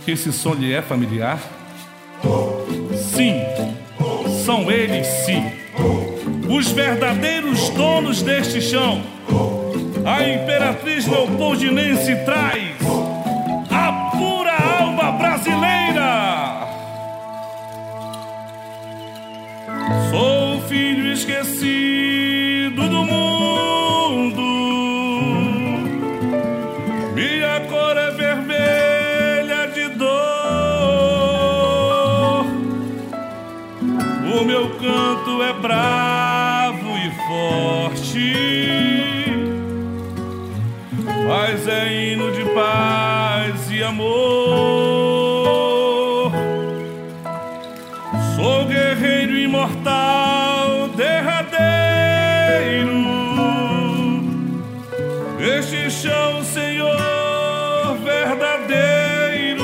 que esse som lhe é familiar? Sim, são eles sim, os verdadeiros donos deste chão. A Imperatriz Leopoldinense traz a pura alma brasileira. Sou filho esquecido do mundo, minha cor é vermelha de dor, o meu canto é bravo e forte, mas é hino de paz e amor. Sou guerreiro imortal, derradeiro, este chão, Senhor, verdadeiro.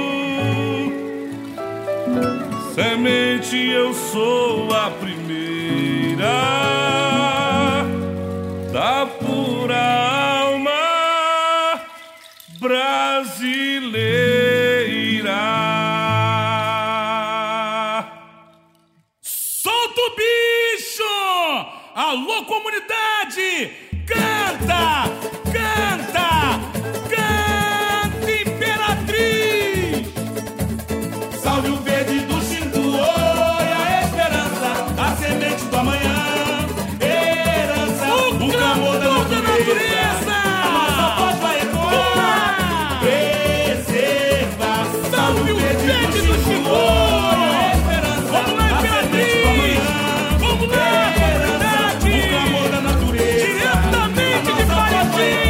Semente, eu sou a primeira da pura alma brasileira. Solta o bicho! Alô, comunidade! Canta! Canta! Canta, Imperatriz! Salve o verde do Xingu, oi, a esperança, a semente do amanhã, herança, o clamor da natureza, a nossa voz vai ecoar, preserva. Salve o verde do Xingu, oi, a esperança, a semente do amanhã, herança, o clamor da natureza, Diretamente de Parintins!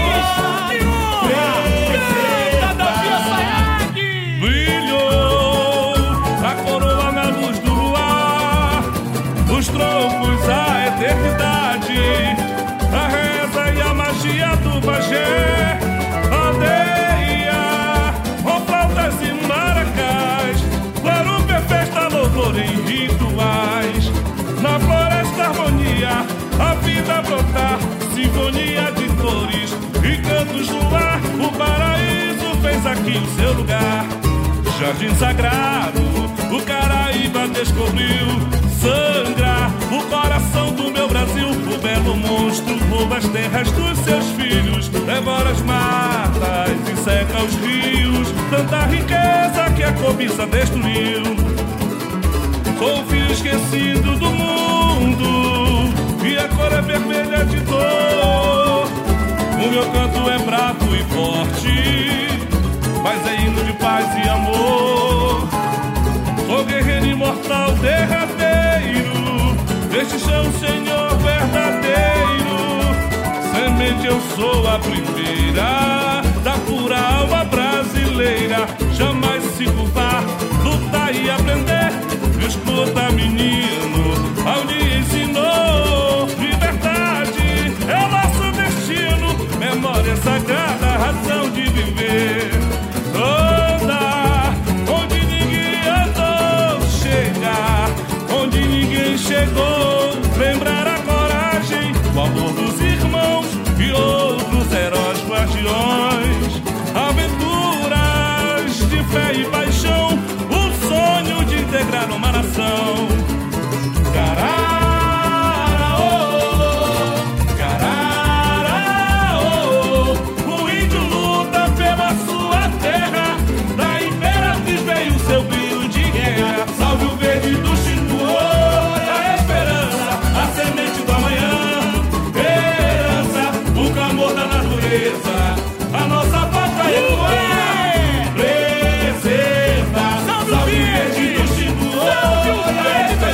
Canta, Davi Sayag! Brilhou a coroa na luz do luar, os troncos, a eternidade, a reza e a magia do pajé, aldeia, com flautas e maracás, guarumpe, festa, louvor em rituais, na floresta harmonia, a vida brotar, sinfonia de cores e cantos no ar, o paraíso fez aqui o seu lugar. Jardim sagrado, o Caraíba descobriu, sangra o coração do meu Brasil. O belo monstro rouba as terras dos seus filhos, devora as matas e seca os rios, tanta riqueza que a cobiça destruiu. Sou o fio esquecido do mundo, e a cor é vermelha de dor, o meu canto é bravo e forte, mas é hino de paz e amor. Sou guerreiro imortal, derradeiro, deste chão, Senhor, verdadeiro. Semente, eu sou a primeira da pura alma brasileira. Jamais se curvar, lutar e aprender. Escuta, menino, ao lhe ensinou. Liberdade é nosso destino, memória sagrada, razão de viver. Andar onde ninguém andou, chegar onde ninguém chegou. Lembrar a coragem, o amor dos irmãos e outros heróis guardiões. Aventuras de fé e paixão, o sonho de integrar uma nação. O índio luta pela sua terra, da Imperatriz veio seu brilho de guerra. Salve o verde do Xingu, oi, a esperança, a semente do amanhã, herança, o clamor da natureza, a nossa voz vai ecoar, preserva. Salve o verde do Xingu, oi, a esperança,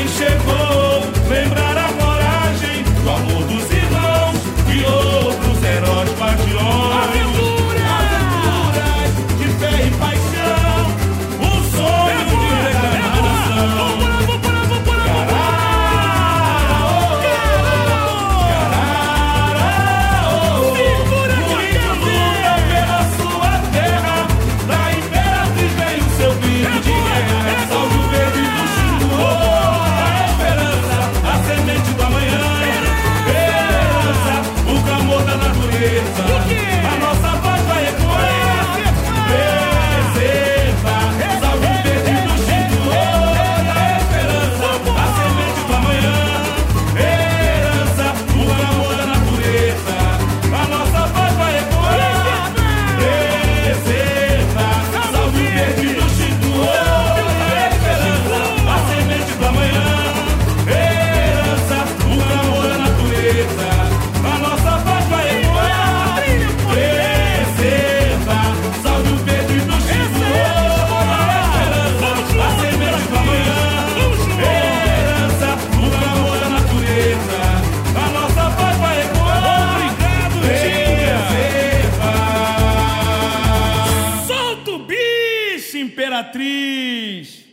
quem chegou, lembrar a coragem do amor dos irmãos e outros heróis guardiões. Aventuras de fé e paixão, um sonho de regeneração. A nossa voz vai ecoar. Preserva, salve o verde do Chico, a esperança, a semente do amanhã. Herança, o amor da natureza. A nossa voz vai ecoar. Preserva, salve o verde do Chico, a esperança, a semente do amanhã. Herança, o amor da natureza. A nossa voz vai ecoar. Imperatriz!